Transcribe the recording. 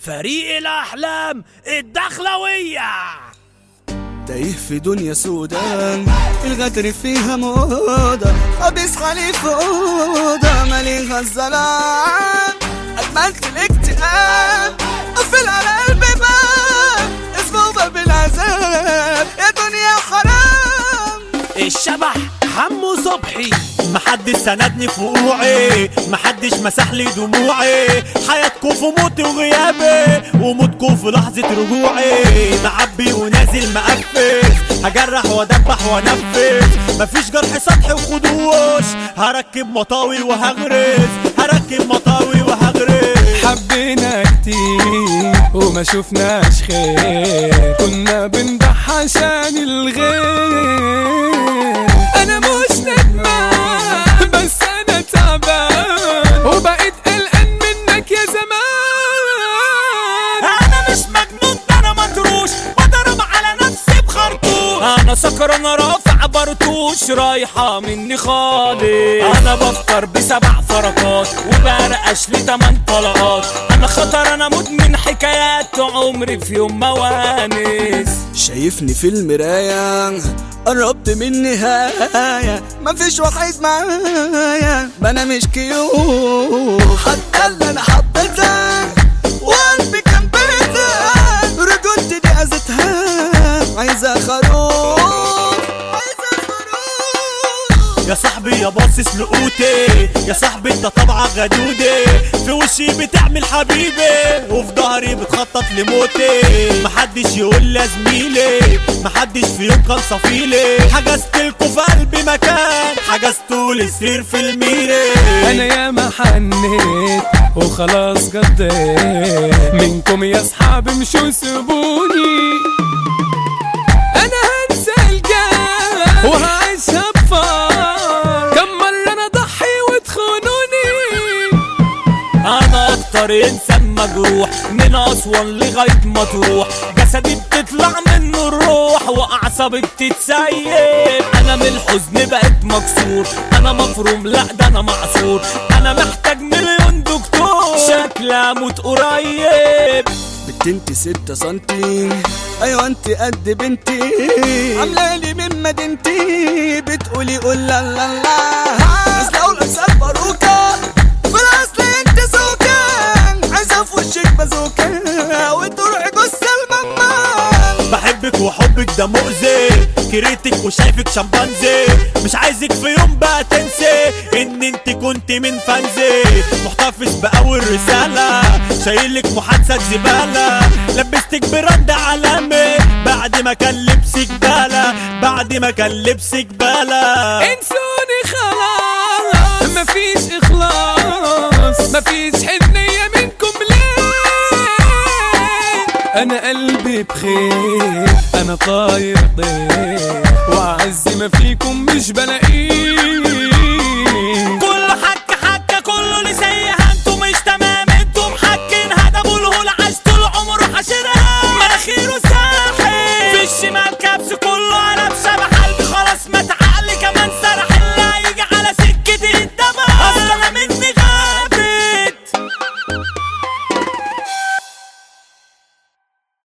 فريق الأحلام الدخلوية. تايه في دنيا سودان الغدر فيها موضة، خبيث حليف أوضة ماليها الظلام، أدمنت الاكتئاب قفل على قلبي باب اسمه باب العذاب يا دنيا حرام. الشبح حمو صبحي. محدش سندني في وقوعي، محدش مسحلي دموعي، حياتكم في موتي وغيابي وموتكم في لحظة رجوعي. معبي ونازل مقفز، هجرح وادبح وانفذ، مفيش جرح سطحي وخدوش، هركب مطاوي وهغرز، هركب مطاوي وهغرز. حبينا كتير وما شفناش خير، كنا بنضح عشان الغير. انا مش ندمان بس انا تعبان، وبقيت قلقان منك يا زمان. انا مش مجنون ده انا مطروش، بضرب على نفسي بخرطوش، انا سكران رافع برطوش، رايحة مني خالص. انا بفطر ب7 فرقات وبرقش لي 8 طلقات، انا خطر انا مدمن حكايات، عمري في يوم ما وانس. شايفني في المراية قربت من النهاية، مفيش واحد معايا ما انا مش كيوت، حتى اللي انا حبيتها وقلبي كان بيتها، رجولتي دي اذتها عايزة خروف، عايزة خروف. يا صاحبي يا باصص لقوتي، يا صاحبي انت طبعا غدودي، في وشي بتعمل حبيبي وفي ظهري بتخطط لموتي. محدش يقول لي زميلي، محدش في يوم كان صفيلي، حجزتلكوا في قلبي مكان، حجزتولي سرير في الميري. انا ياما حنيت وخلاص قضيت منكم يا اصحابي، مشوا سيبوني. انا هنسى الجاه وهعيشها بفار، كم مرة انا ضحي وتخونوني. انا اكتر انسان مجروح من اسوان لغاية مطروح، جسدي بتطلع منه الروح واعصابي بتتسيب. انا من الحزن بقيت مكسور، انا مفروم لا ده انا معصور، انا محتاج مليون دكتور، شكلي اموت قريب. بنت انت 6 سنتي، ايوه انت قد بنتي، عاملالي من مدينتي، بتقولي قول لا لا لا، بس لو لابسه باروكه في الاصل انت زوكه، عايزه في وشك بازوكه وتروحي جثه الماما. بحبك وحبك ده مؤذي، كرهتك وشايفك شمبانزي، مش عايزك في يوم بقى تنسي ان انت كنت من فانزي. محتفظ بأول رسالة، شايلك محادثة زبالة، لبستك براند عالمي بعد ما كان لبسك بالة، بعد ما كان لبسك بالة. انسوني خلاص مفيش اخلاص، مفيش حنية منكم ليه. انا قلبي بخير، انا طاير طير، وعز ما فيكم مش بلاقيه.